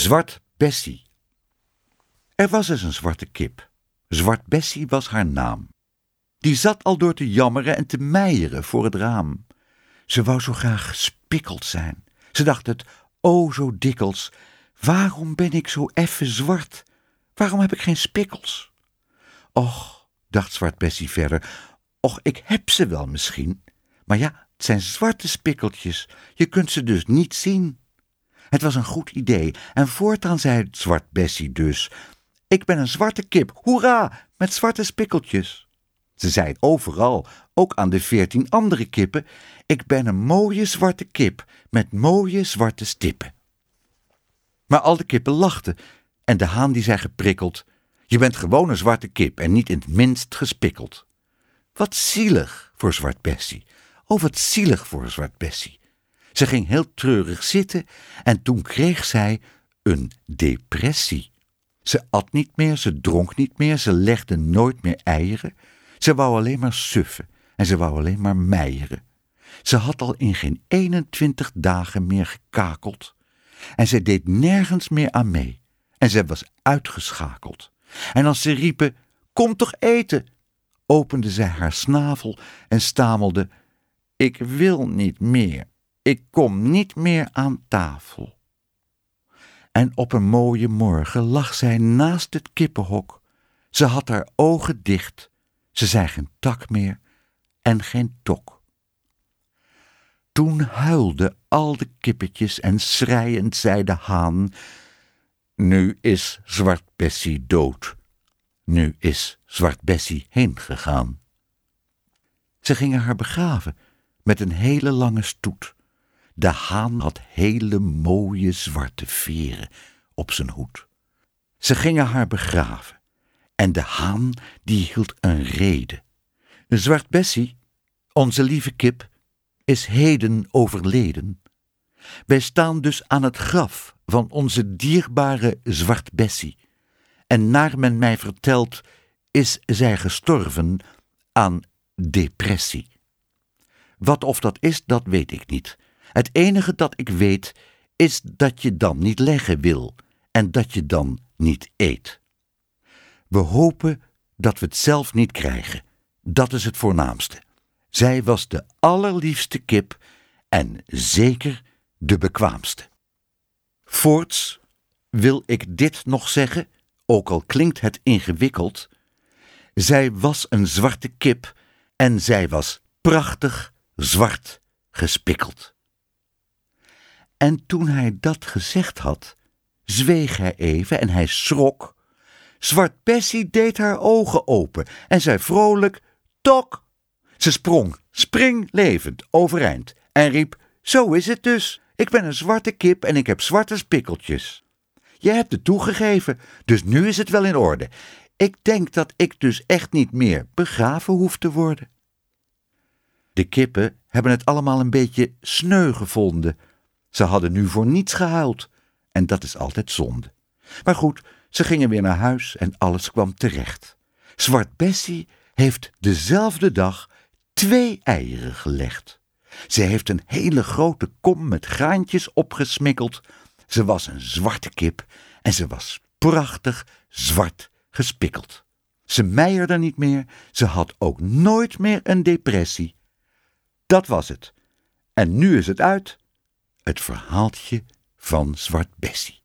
Zwart Bessie. Er was eens een zwarte kip. Zwart Bessie was haar naam. Die zat al door te jammeren en te meieren voor het raam. Ze wou zo graag gespikkeld zijn. Ze dacht het, o zo dikwijls, waarom ben ik zo effen zwart? Waarom heb ik geen spikkels? Och, dacht Zwart Bessie verder, och, ik heb ze wel misschien. Maar ja, het zijn zwarte spikkeltjes, je kunt ze dus niet zien. Het was een goed idee en voortaan zei Zwart Bessie dus: ik ben een zwarte kip, hoera, met zwarte spikkeltjes. Ze zei het overal, ook aan de 14 andere kippen: ik ben een mooie zwarte kip met mooie zwarte stippen. Maar al de kippen lachten en de haan die zei geprikkeld: je bent gewoon een zwarte kip en niet in het minst gespikkeld. Wat zielig voor Zwart Bessie. Oh, wat zielig voor Zwart Bessie. Ze ging heel treurig zitten en toen kreeg zij een depressie. Ze at niet meer, ze dronk niet meer, ze legde nooit meer eieren. Ze wou alleen maar suffen en ze wou alleen maar meieren. Ze had al in geen 21 dagen meer gekakeld. En ze deed nergens meer aan mee. En ze was uitgeschakeld. En als ze riepen: kom toch eten, opende zij haar snavel en stamelde: ik wil niet meer. Ik kom niet meer aan tafel. En op een mooie morgen lag zij naast het kippenhok. Ze had haar ogen dicht. Ze zei geen tak meer en geen tok. Toen huilden al de kippetjes en schreiend zei de haan: nu is Zwart Bessie dood. Nu is Zwart Bessie heengegaan. Ze gingen haar begraven met een hele lange stoet. De haan had hele mooie zwarte veren op zijn hoed. Ze gingen haar begraven en de haan die hield een rede. Zwart Bessie, onze lieve kip, is heden overleden. Wij staan dus aan het graf van onze dierbare Zwart Bessie. En naar men mij vertelt, is zij gestorven aan depressie. Wat of dat is, dat weet ik niet. Het enige dat ik weet, is dat je dan niet leggen wil en dat je dan niet eet. We hopen dat we het zelf niet krijgen. Dat is het voornaamste. Zij was de allerliefste kip en zeker de bekwaamste. Voorts wil ik dit nog zeggen, ook al klinkt het ingewikkeld. Zij was een zwarte kip en zij was prachtig zwart gespikkeld. En toen hij dat gezegd had, zweeg hij even en hij schrok. Zwart Bessie deed haar ogen open en zei vrolijk: tok! Ze sprong, springlevend, overeind en riep: zo is het dus. Ik ben een zwarte kip en ik heb zwarte spikkeltjes. Je hebt het toegegeven, dus nu is het wel in orde. Ik denk dat ik dus echt niet meer begraven hoef te worden. De kippen hebben het allemaal een beetje sneu gevonden. Ze hadden nu voor niets gehuild en dat is altijd zonde. Maar goed, ze gingen weer naar huis en alles kwam terecht. Zwart Bessie heeft dezelfde dag 2 eieren gelegd. Ze heeft een hele grote kom met graantjes opgesmikkeld. Ze was een zwarte kip en ze was prachtig zwart gespikkeld. Ze meierde niet meer, ze had ook nooit meer een depressie. Dat was het. En nu is het uit. Het verhaaltje van Zwart Bessie.